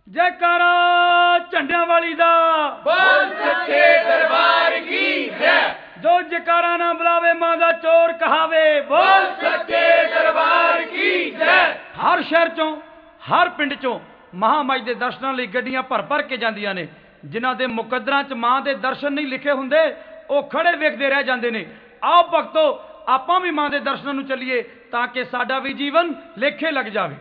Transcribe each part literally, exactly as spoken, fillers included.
जयकारा झंडियां वाली दा बोल सच्चे दरबार की जय। जो जयकारा ना बुलावे मां दा चोर कहावे बोल सच्चे दरबार की जय। हर शहर चों हर पिंड चों महामाई दे दर्शनां लई गड्डियां भर भर के जांदियां ने। जिन्हां दे मुकद्दरां च मां दे दर्शन नहीं लिखे हुंदे ਉਹ खड़े वेखदे रह जांदे ने। आओ भगतो आपां भी मां दे दर्शनां नूं चलीए तां कि साडा भी जीवन लेखे लग जावे।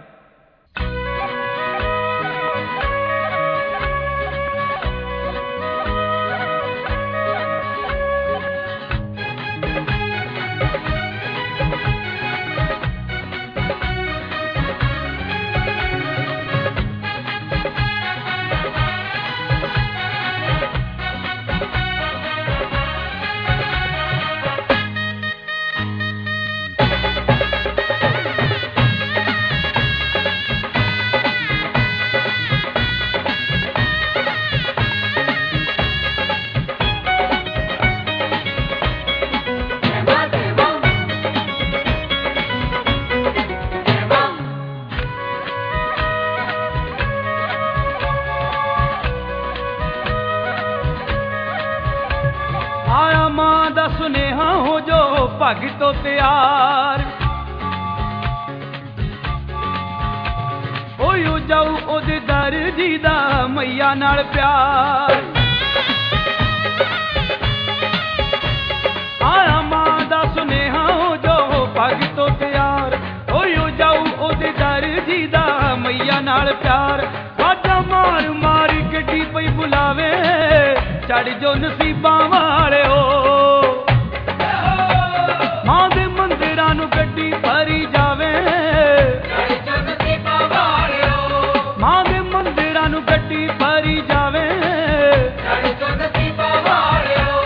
आया मां दा सुनेहा हो जो भगतो तैयार हो जाऊ ओदे दर जी दा मैया नाल प्यार। आया मां दा सुनेहा हो जो भगतो तैयार हो जाऊ ओदे दर जी दा मैया नाल प्यार। बाजा मार मार गड्डी पई बुलावे चढ़ जो नसीबां वाले हो। मां दे मंदिरां नूं गड्डी भरी जावे चढ़ जो नसीबां वाले हो। मां दे मंदिरां नूं गड्डी भरी जावे चढ़ जो नसीबां वाले हो।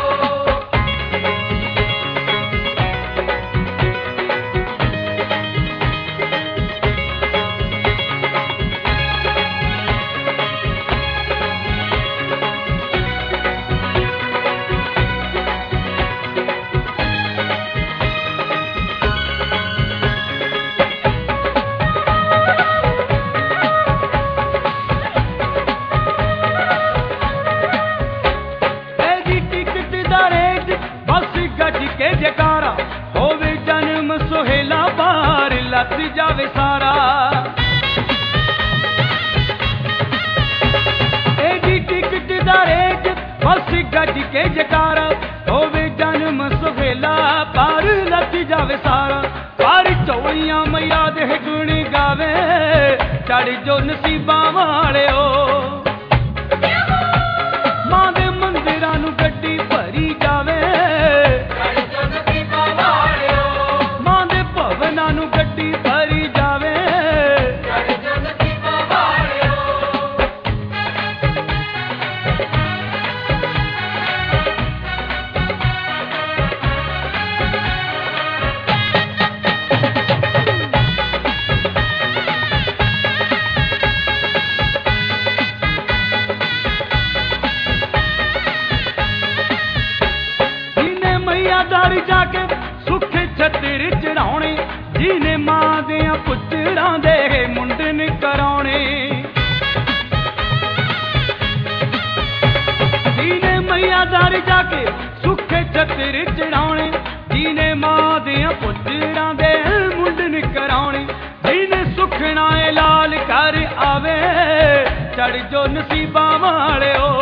के जयकारा होवे जन्म सोहेला पार लथ जावे सारा। एडी टिकट दा रेट बस गज के जयकारा होवे जन्म सोहेला पार लथ जावे सारा। पर चौड़ियां मैया दे गुण गावे चढ़ जो नसीबां वाले हो। मां दे मंदिरां नूं गड्डी भरी जावे गड्डी भरी जावे चढ़ जो नसीबां वाले हो। जिन्हें मैया दारी जाके सुखे छतिर चढ़ाउणे जिने मां दियां पुत्तरां दे मुंडन कराउणे। जिने मैया दर जाके सुखे छतिर चढ़ाउणे जिने मां दियां पुत्तरां दे मुंडन कराउणे। जिने सुखना ए लाल कर आवे चढ़ जो नसीबां वाले हो।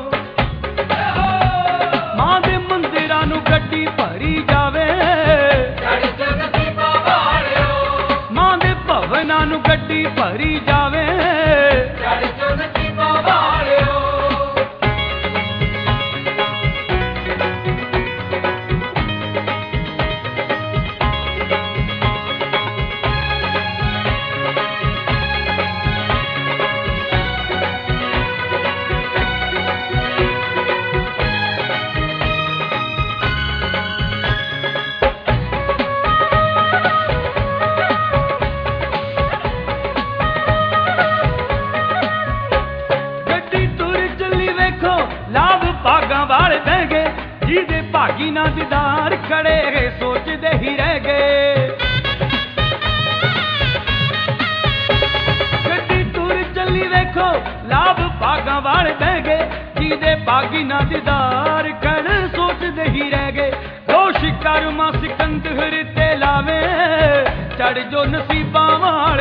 मां दे मंदिरां नूं गड्डी भरी जावे चढ़ जो नसीबां वाले हो। मां दे भवनां नूं गड्डी भरी जावे चढ़ जो नसीबां वाले हो। भागां वाले बह गए जिहदे भागी ना दीदार खड़े सोचदे ही रह गए। गड्डी तुर चली वेखो ਲਾਭ ਭਾਗਾਂ ਵਾਲੇ ਬਹਿ ਗਏ ਜਿਹਦੇ ਭਾਗੀ ਨਾ ਦੀਦਾਰ ਕਣ ਸੋਚਦੇ ਹੀ ਰਹਿ ਗਏ ਦੋਸ਼ ਕਰਮਾ ਸਿਕੰਦਰ ਤੇ ਲਾਵੇ ਚੜ ਜੋ ਨਸੀਬਾਂ